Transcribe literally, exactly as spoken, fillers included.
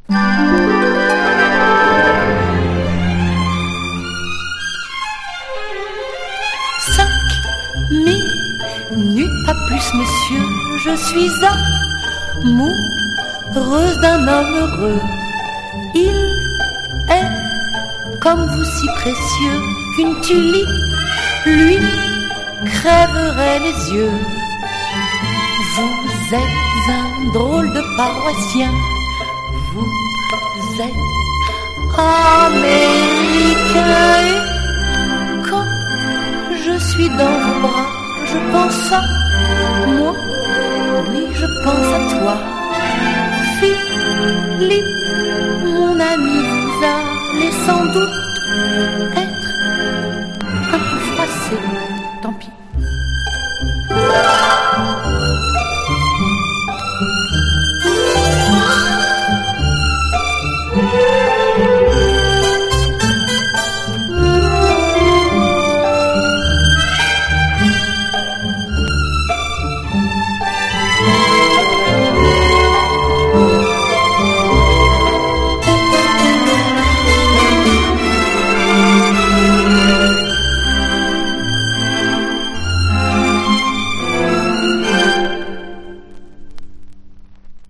Cinq minutes, pas plus, monsieur, je suis amoureuse d'un homme heureux. Il est comme vous si précieux qu'une tulipe lui crèverait les yeux. Vous êtes un drôle de paroissien, vous êtes américain. Et quand je suis dans vos bras, je pense à moi, oui je pense à toi. Philippe, mon ami, vous allez sans doute